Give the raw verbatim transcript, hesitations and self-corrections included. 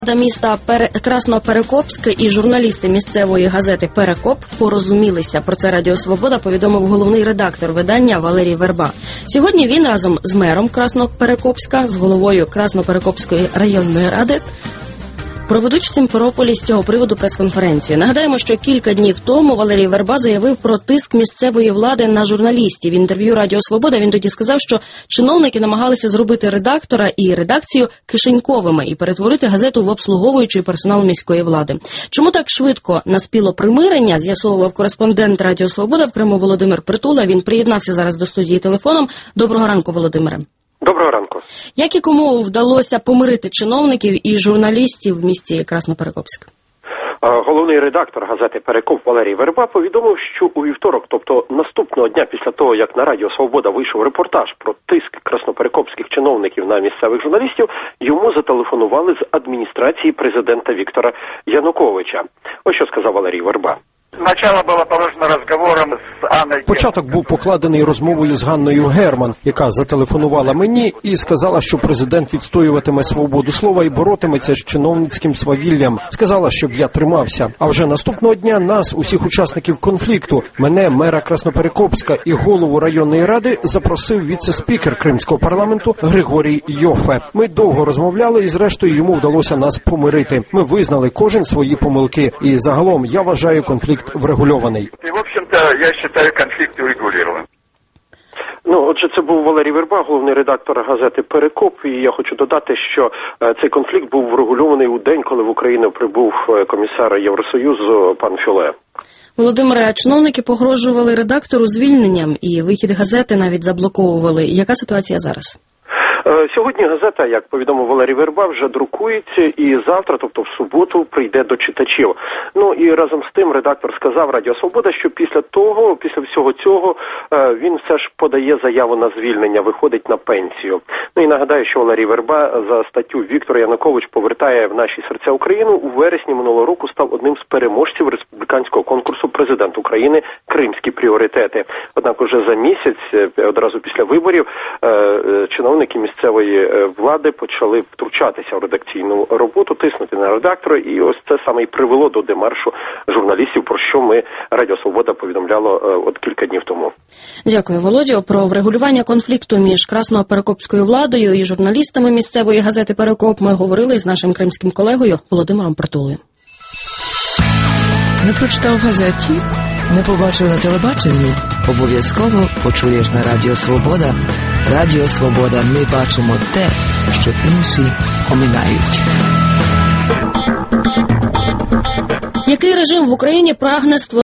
Міста Пере... Красноперекопськ і журналісти місцевої газети «Перекоп» порозумілися. Про це Радіо Свобода повідомив головний редактор видання Валерій Верба. Сьогодні він разом з мером Красноперекопська, з головою Красноперекопської районної ради, проведуть в Сімферополі з цього приводу прес-конференцію. Нагадаємо, що кілька днів тому Валерій Верба заявив про тиск місцевої влади на журналістів. В інтерв'ю Радіо Свобода він тоді сказав, що чиновники намагалися зробити редактора і редакцію кишеньковими і перетворити газету в обслуговуючий персонал міської влади. Чому так швидко наспіло примирення, з'ясовував кореспондент Радіо Свобода в Криму Володимир Притула. Він приєднався зараз до студії телефоном. Доброго ранку, Володимире. Доброго ранку. Як і кому вдалося помирити чиновників і журналістів в місті Красноперекопськ? Головний редактор газети «Перекоп» Валерій Верба повідомив, що у вівторок, тобто наступного дня після того, як на Радіо Свобода вийшов репортаж про тиск красноперекопських чиновників на місцевих журналістів, йому зателефонували з адміністрації президента Віктора Януковича. Ось що сказав Валерій Верба. Начало було положено розговором з Анною. Початок був покладений розмовою з Ганною Герман, яка зателефонувала мені і сказала, що президент відстоюватиме свободу слова і боротиметься з чиновницьким свавіллям. Сказала, щоб я тримався. А вже наступного дня нас, усіх учасників конфлікту, мене, мера Красноперекопська і голову районної ради, запросив віце-спікер Кримського парламенту Григорій Йофе. Ми довго розмовляли і зрештою йому вдалося нас помирити. Ми визнали кожен свої помилки. І загалом я вважаю конфлікт врегульований. І, в общем-то, я вважаю конфлікт урегулірований. Ну, отже, це був Валерій Верба, головний редактор газети «Перекоп», і я хочу додати, що е, цей конфлікт був врегульований у день, коли в Україну прибув комісар Євросоюзу пан Фюле. Володимире, чиновники погрожували редактору звільненням і вихід газети навіть заблоковували. Яка ситуація зараз? Сьогодні газета, як повідомив Валерій Верба, вже друкується і завтра, тобто в суботу, прийде до читачів. Ну і разом з тим редактор сказав Радіо Свобода, що після того, після всього цього, він все ж подає заяву на звільнення, виходить на пенсію. Ну і нагадаю, що Валерій Верба за статтю «Віктор Янукович повертає в наші серця Україну» у вересні минулого року став одним з переможців республіканського конкурсу «Президент України. Кримські пріоритети». Однак уже за місяць, одразу після виборів, чиновники місцевої влади почали втручатися в редакційну роботу, тиснути на редактора, і ось це саме і привело до демаршу журналістів, про що ми, Радіо Свобода, повідомляло от кілька днів тому. Дякую, Володю. Про врегулювання конфлікту між Красноперекопською владою і журналістами місцевої газети «Перекоп» ми говорили з нашим кримським колегою Володимиром Притулою. Не прочитав в газеті? Не побачив на телебаченні? Обов'язково почуєш на Радіо Свобода. Радіо Свобода. Ми бачимо те, що інші оминають. Який режим в Україні прагне створити